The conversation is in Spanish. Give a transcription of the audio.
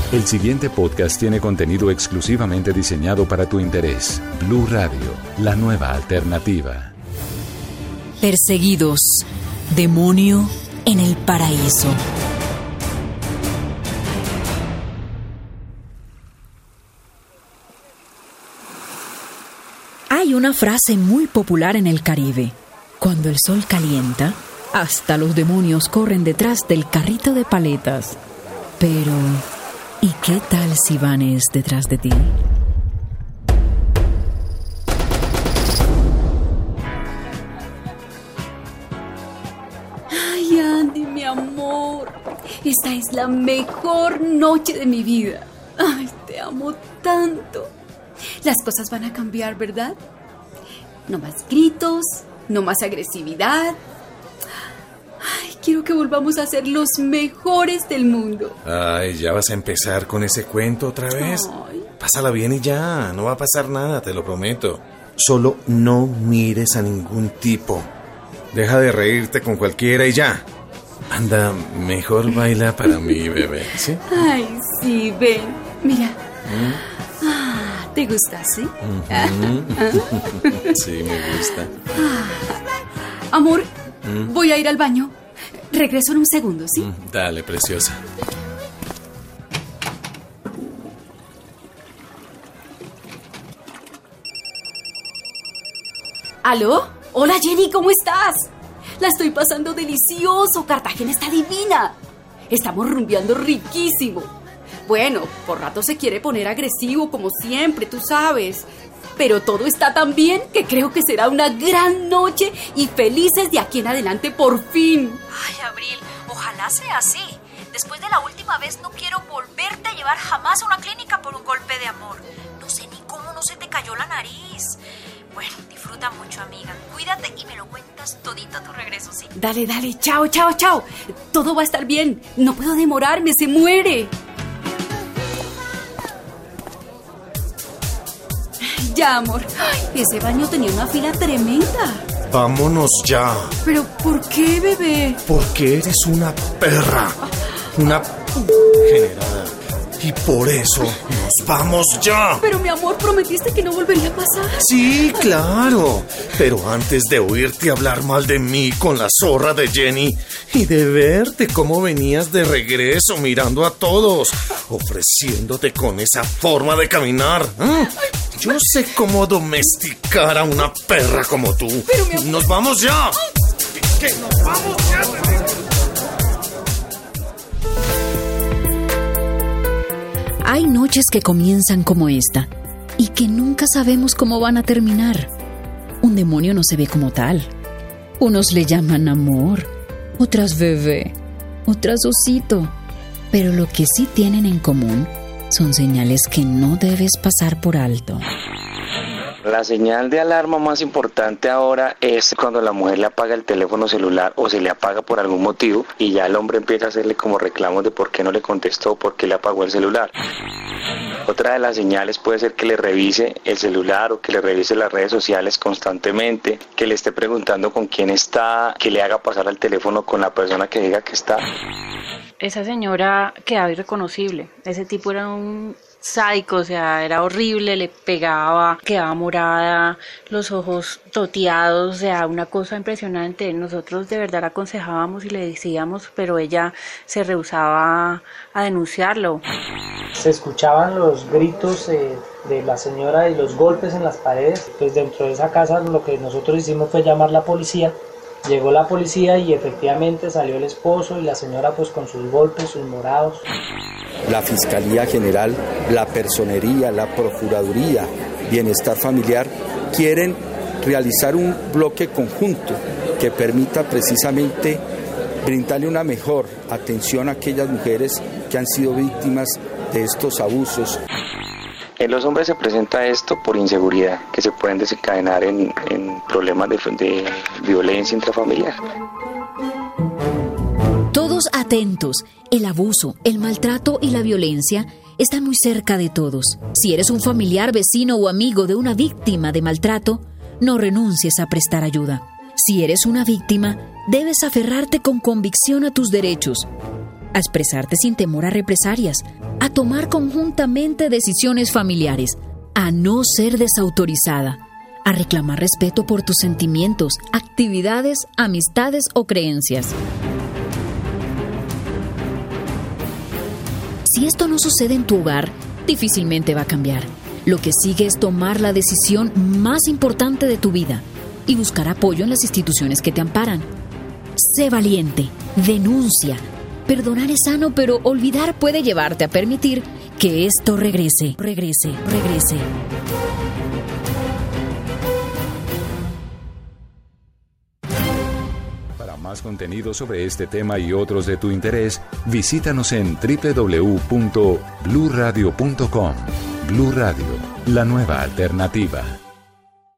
El siguiente podcast tiene contenido exclusivamente diseñado para tu interés. Blue Radio, la nueva alternativa. Perseguidos. Demonio en el paraíso. Hay una frase muy popular en el Caribe. Cuando el sol calienta, hasta los demonios corren detrás del carrito de paletas. Pero, ¿y qué tal si Vanes detrás de ti? Ay, Andy, mi amor. Esta es la mejor noche de mi vida. Ay, te amo tanto. Las cosas van a cambiar, ¿verdad? No más gritos, no más agresividad. Ay, quiero que volvamos a ser los mejores del mundo. Ay, ¿ya vas a empezar con ese cuento otra vez? Ay. Pásala bien y ya, no va a pasar nada, te lo prometo. Solo no mires a ningún tipo. Deja de reírte con cualquiera y ya. Anda, mejor baila para mí, bebé, ¿sí? Ay, sí, ven, mira. ¿Te gusta, sí? Sí, me gusta. Amor, voy a ir al baño. Regreso en un segundo, ¿sí? Dale, preciosa. ¿Aló? Hola, Jenny, ¿cómo estás? La estoy pasando delicioso. Cartagena está divina. Estamos rumbeando riquísimo. Bueno, por rato se quiere poner agresivo, como siempre, tú sabes. Pero todo está tan bien que creo que será una gran noche y felices de aquí en adelante por fin. Ay, Abril, ojalá sea así. Después de la última vez no quiero volverte a llevar jamás a una clínica por un golpe de amor. No sé ni cómo no se te cayó la nariz. Bueno, disfruta mucho, amiga. Cuídate y me lo cuentas todito a tu regreso, ¿sí? Dale, chao. Todo va a estar bien. No puedo demorarme, se muere. Ya, amor. Ay, ese baño tenía una fila tremenda. Vámonos ya. ¿Pero por qué, bebé? Porque eres una perra. Una generada. Y por eso nos vamos ya. Pero, mi amor, prometiste que no volvería a pasar. Sí, claro. Pero antes de oírte hablar mal de mí con la zorra de Jenny y de verte cómo venías de regreso mirando a todos, ofreciéndote con esa forma de caminar. Yo sé cómo domesticar a una perra como tú. Pero, mi amor... ¡Nos vamos ya! ¡Que nos vamos ya! Hay noches que comienzan como esta y que nunca sabemos cómo van a terminar. Un demonio no se ve como tal. Unos le llaman amor, otras bebé, otras osito. Pero lo que sí tienen en común son señales que no debes pasar por alto. La señal de alarma más importante ahora es cuando la mujer le apaga el teléfono celular o se le apaga por algún motivo y ya el hombre empieza a hacerle como reclamos de por qué no le contestó, por qué le apagó el celular. Otra de las señales puede ser que le revise el celular o que le revise las redes sociales constantemente, que le esté preguntando con quién está, que le haga pasar al teléfono con la persona que diga que está. Esa señora quedaba irreconocible. Ese tipo era un sádico, o sea, era horrible, le pegaba, quedaba morada, los ojos toteados, o sea, una cosa impresionante. Nosotros de verdad la aconsejábamos y le decíamos, pero ella se rehusaba a denunciarlo. Se escuchaban los gritos de la señora y los golpes en las paredes. Pues dentro de esa casa lo que nosotros hicimos fue llamar a la policía. Llegó la policía y efectivamente salió el esposo y la señora pues con sus golpes, sus morados. La Fiscalía General, la Personería, la Procuraduría, Bienestar Familiar quieren realizar un bloque conjunto que permita precisamente brindarle una mejor atención a aquellas mujeres que han sido víctimas de estos abusos. En los hombres se presenta esto por inseguridad, que se pueden desencadenar en problemas de violencia intrafamiliar. Todos atentos. El abuso, el maltrato y la violencia están muy cerca de todos. Si eres un familiar, vecino o amigo de una víctima de maltrato, no renuncies a prestar ayuda. Si eres una víctima, debes aferrarte con convicción a tus derechos, a expresarte sin temor a represalias, a tomar conjuntamente decisiones familiares, a no ser desautorizada, a reclamar respeto por tus sentimientos, actividades, amistades o creencias. Si esto no sucede en tu hogar, difícilmente va a cambiar. Lo que sigue es tomar la decisión más importante de tu vida y buscar apoyo en las instituciones que te amparan. Sé valiente, denuncia. Perdonar es sano, pero olvidar puede llevarte a permitir que esto regrese. Para más contenido sobre este tema y otros de tu interés, visítanos en www.bluradio.com. Blu Radio, la nueva alternativa.